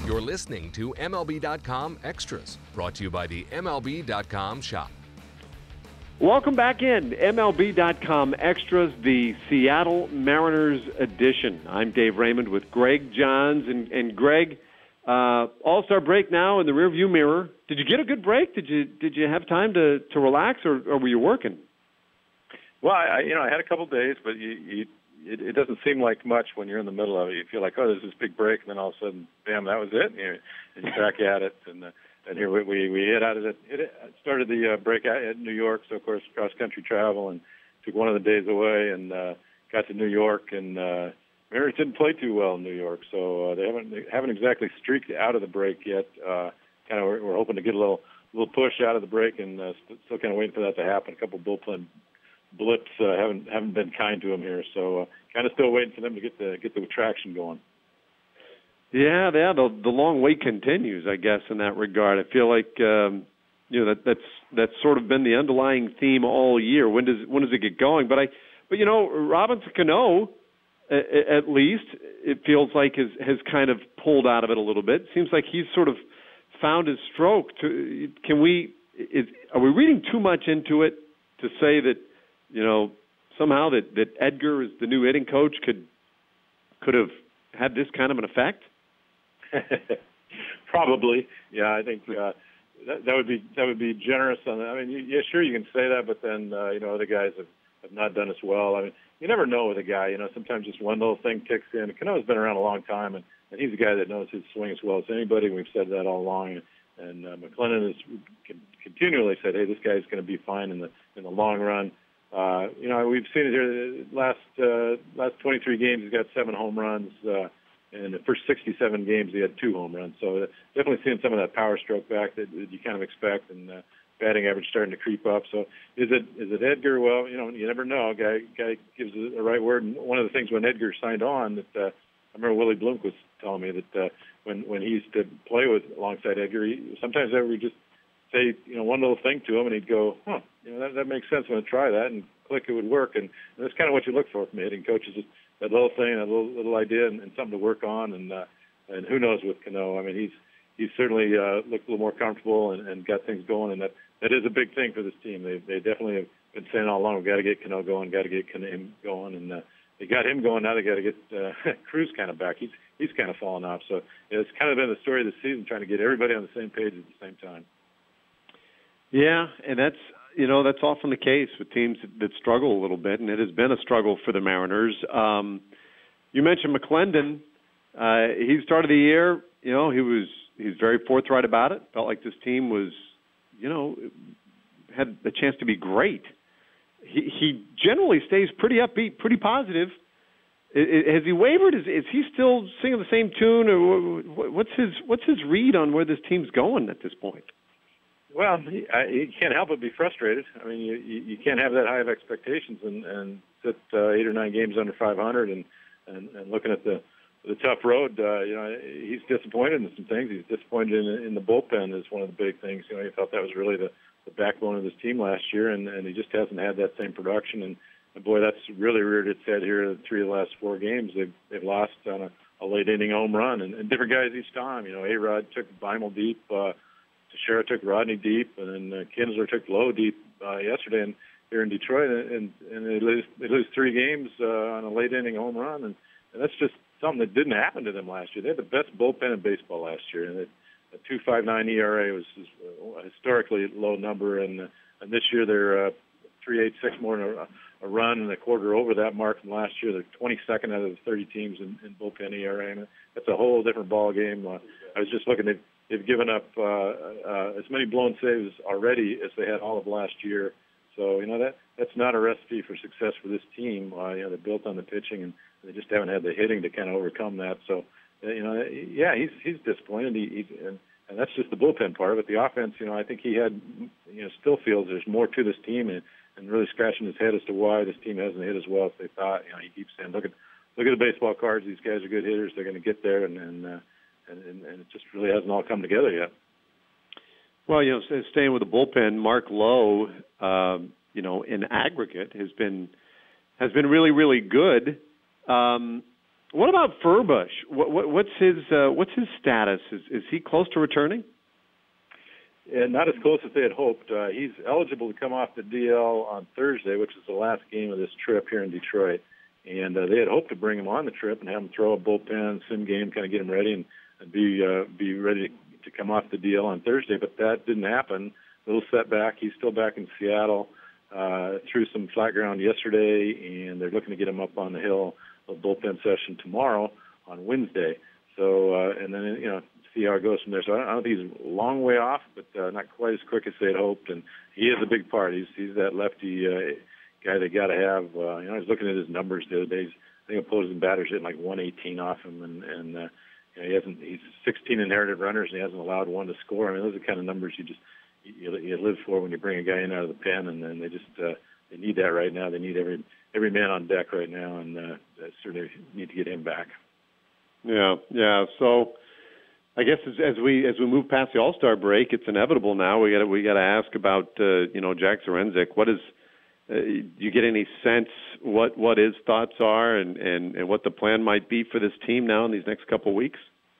You're listening to MLB.com Extras, brought to you by the MLB.com shop. Welcome back in. MLB.com Extras, the Seattle Mariners edition. I'm Dave Raymond with Greg Johns. And Greg, All-Star break now in the rearview mirror. Did you get a good break? Did you have time to relax, or were you working? Well, I had a couple of days, but it doesn't seem like much when you're in the middle of it. You feel like, oh, there's this big break, and then all of a sudden, bam, that was it, and you're back at it. And here we hit out of it. It started the break at New York, so of course cross-country travel, and took one of the days away, and got to New York, and Mariners didn't play too well in New York, so they haven't exactly streaked out of the break yet. We're hoping to get a little push out of the break, and still kind of waiting for that to happen. A couple of bullpen blips haven't been kind to them here, so kind of still waiting for them to get the traction going. Yeah, the long wait continues, I guess, in that regard. I feel like that's sort of been the underlying theme all year. When does it get going? But Robinson Cano, at least it feels like has kind of pulled out of it a little bit. Seems like he's sort of found his stroke. Are we reading too much into it to say that somehow that Edgar, as the new hitting coach, could have had this kind of an effect? Probably, yeah. I think that would be generous. Sure, you can say that, but then other guys have not done as well. I mean, you never know with a guy. Sometimes just one little thing kicks in. Cano's been around a long time, and he's a guy that knows his swing as well as anybody. We've said that all along. And McLennan has continually said, "Hey, this guy's going to be fine in the long run." We've seen it here. Last 23 games, he's got 7 home runs. In the first 67 games, he had 2 home runs. So definitely seeing some of that power stroke back that you kind of expect, and batting average starting to creep up. So is it Edgar? Well, you never know. Guy gives the right word. And one of the things when Edgar signed on, that I remember Willie Bloom was telling me that when he used to play alongside Edgar, sometimes they would just say one little thing to him, and he'd go, that makes sense. I'm going to try that, and click, it would work. And that's kind of what you look for from hitting coaches. That little thing, that little idea, and something to work on, and who knows with Cano. I mean, he's certainly looked a little more comfortable and got things going, and that is a big thing for this team. They definitely have been saying all along, we've got to get Cano going, and they got him going. Now they got to get Cruz kind of back. He's kind of fallen off. So it's kind of been the story of the season, trying to get everybody on the same page at the same time. Yeah, and that's often the case with teams that struggle a little bit, and it has been a struggle for the Mariners. You mentioned McClendon. He started the year, he's very forthright about it. Felt like this team was, had the chance to be great. He generally stays pretty upbeat, pretty positive. Has he wavered? Is he still singing the same tune, or what's his read on where this team's going at this point? Well, he can't help but be frustrated. I mean, you can't have that high of expectations and sit 8 or 9 games under 500 and looking at the tough road. He's disappointed in some things. He's disappointed in the bullpen is one of the big things. He felt that was really the backbone of this team last year, and he just hasn't had that same production. And boy, that's really reared its head here. 3 of the last 4 games, they've lost on a late inning home run, and different guys each time. A-Rod took Beimel deep. Teixeira took Rodney deep, and then Kinsler took Lowe deep yesterday here in Detroit, and they lose 3 games on a late inning home run, and that's just something that didn't happen to them last year. They had the best bullpen in baseball last year, and a 2.59 ERA was a historically low number, and this year they're 3.86 more than a run and a quarter over that mark from last year. They're 22nd out of the 30 teams in bullpen ERA, and that's a whole different ball game. I was just looking at. They've given up as many blown saves already as they had all of last year. So, that's not a recipe for success for this team. They're built on the pitching, and they just haven't had the hitting to kind of overcome that. So, he's disappointed. And that's just the bullpen part of it. The offense, I think he had, still feels there's more to this team, and really scratching his head as to why this team hasn't hit as well as they thought. He keeps saying, look at the baseball cards. These guys are good hitters. They're going to get there, and it just really hasn't all come together yet. Well, staying with the bullpen, Mark Lowe, in aggregate has been really, really good. What about Furbush? What's his status? Is he close to returning? Yeah, not as close as they had hoped. He's eligible to come off the DL on Thursday, which is the last game of this trip here in Detroit. And they had hoped to bring him on the trip and have him throw a bullpen, sim game, kind of get him ready and be ready to come off the DL on Thursday. But that didn't happen. A little setback. He's still back in Seattle. Threw some flat ground yesterday, and they're looking to get him up on the hill, a bullpen session tomorrow on Wednesday. So, and then, see how it goes from there. So I don't think he's a long way off, but not quite as quick as they had hoped. And he is a big part. He's that lefty guy they got to have. I was looking at his numbers the other day. I think opposing batters hitting like 118 off him, and he's 16 inherited runners, and he hasn't allowed one to score. I mean, those are the kind of numbers you live for when you bring a guy in out of the pen, and then they just they need that right now. They need every man on deck right now, and they certainly need to get him back. Yeah. So I guess as we move past the All-Star break, it's inevitable now. We got to ask about Jack Zduriencik. What is do you get any sense what his thoughts are and what the plan might be for this team now in these next couple of weeks?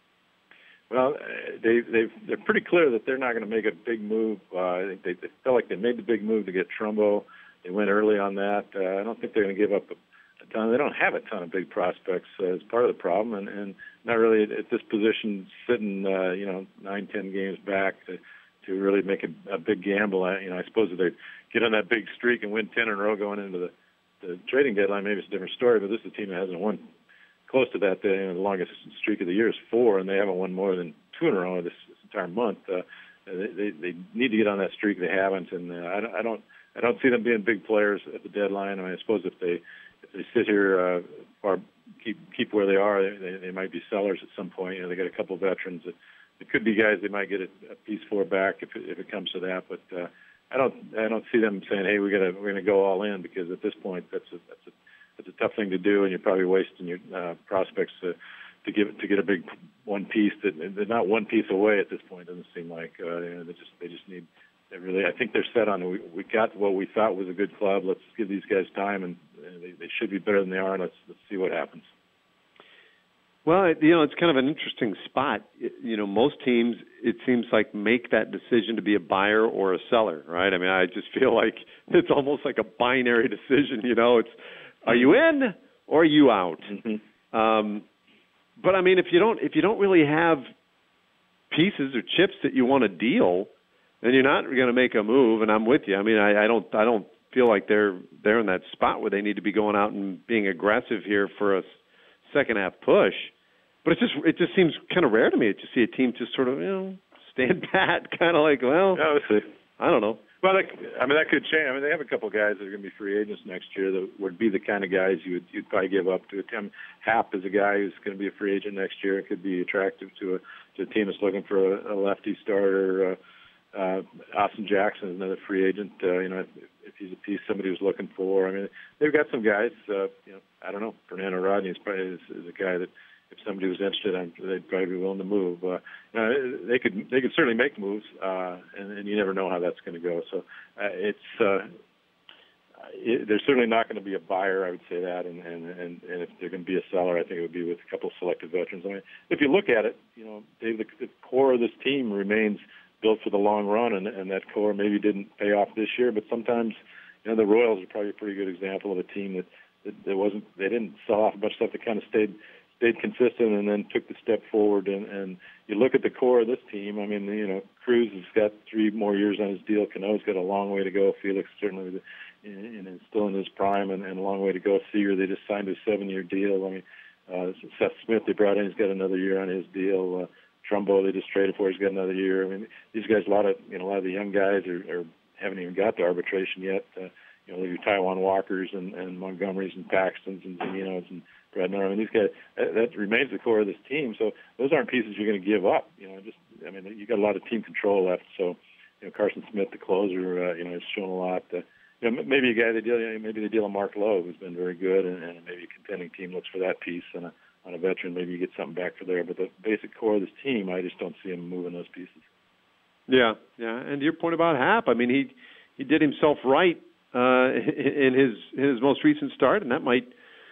Well, they're pretty clear that they're not going to make a big move. I think they felt like they made the big move to get Trumbo. They went early on that. I don't think they're going to give up a ton. They don't have a ton of big prospects as part of the problem, and not really at this position sitting 9-10 games back to really make a big gamble. I suppose if they get on that big streak and win 10 in a row going into the trading deadline, maybe it's a different story. But this is a team that hasn't won close to that. The longest streak of the year is 4, and they haven't won more than 2 in a row this entire month. They need to get on that streak. They haven't, and I don't see them being big players at the deadline. I mean, I suppose if they sit here or keep where they are, they might be sellers at some point. They got a couple of veterans that it could be guys they might get a piece for back if it comes to that. But I don't see them saying, hey, we're going to go all in, because at this point that's a tough thing to do, and you're probably wasting your prospects to get a big one piece that they're not one piece away at this point. Doesn't seem like they just need. I think they're set on. We got what we thought was a good club. Let's give these guys time, and they should be better than they are. And let's see what happens. Well, it's kind of an interesting spot. Most teams, it seems like, make that decision to be a buyer or a seller, right? I mean, I just feel like it's almost like a binary decision. It's are you in or are you out? Mm-hmm. But I mean, if you don't really have pieces or chips that you want to deal, then you're not going to make a move. And I'm with you. I mean, I don't feel like they're in that spot where they need to be going out and being aggressive here for a second half push. But it just seems kind of rare to me to see a team just sort of stand pat, kind of like, well, yeah, let's see. I don't know. Well, that could change. I mean, they have a couple of guys that are going to be free agents next year that would be the kind of guys you'd probably give up to. Tim Happ is a guy who's going to be a free agent next year. It could be attractive to a team that's looking for a lefty starter. Austin Jackson is another free agent. If he's a piece somebody was looking for. I mean, they've got some guys. I don't know. Fernando Rodney is a guy that, if somebody was interested, they'd probably be willing to move. They could certainly make moves, and you never know how that's going to go. So they're certainly not going to be a buyer, I would say that. And if they're going to be a seller, I think it would be with a couple of selected veterans. I mean, if you look at it, Dave, the core of this team remains built for the long run, and that core maybe didn't pay off this year, but sometimes, the Royals are probably a pretty good example of a team that they didn't sell off a bunch of stuff that kind of stayed consistent and then took the step forward. And you look at the core of this team. I mean, Cruz has got 3 more years on his deal. Cano's got a long way to go. Felix certainly is still in his prime and a long way to go. Seager, they just signed a 7-year deal. I mean, Seth Smith they brought in, he's got another year on his deal. Trumbo they just traded for, he's got another year. I mean, these guys, a lot of the young guys are haven't even got to arbitration yet. Your Taiwan Walkers and Montgomerys and Paxtons and Zaninos and Bradner. I mean, these guys, that remains the core of this team. So those aren't pieces you're going to give up. You got a lot of team control left. So, Carson Smith, the closer, has shown a lot. Maybe a guy maybe they deal a Mark Lowe, who's been very good, and maybe a contending team looks for that piece. And on a veteran, maybe you get something back for there. But the basic core of this team, I just don't see him moving those pieces. Yeah. And to your point about Happ, I mean, he did himself right in his most recent start, and that might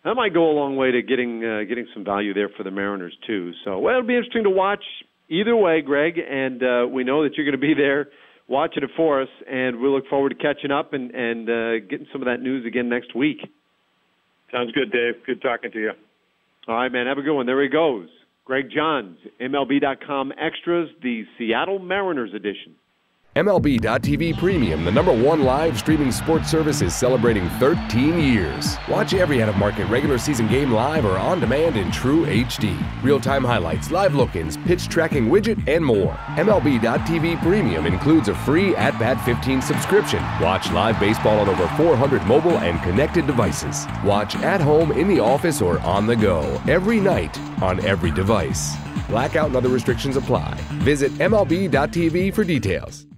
That might go a long way to getting some value there for the Mariners too. So, well, it'll be interesting to watch either way, Greg. And we know that you're going to be there watching it for us, and we look forward to catching up and getting some of that news again next week. Sounds good, Dave. Good talking to you. All right, man. Have a good one. There he goes. Greg Johns, MLB.com Extras, the Seattle Mariners edition. MLB.tv Premium, the #1 live streaming sports service, is celebrating 13 years. Watch every out-of-market regular season game live or on demand in true HD. Real-time highlights, live look-ins, pitch tracking widget, and more. MLB.tv Premium includes a free At-Bat 15 subscription. Watch live baseball on over 400 mobile and connected devices. Watch at home, in the office, or on the go, every night, on every device. Blackout and other restrictions apply. Visit MLB.tv for details.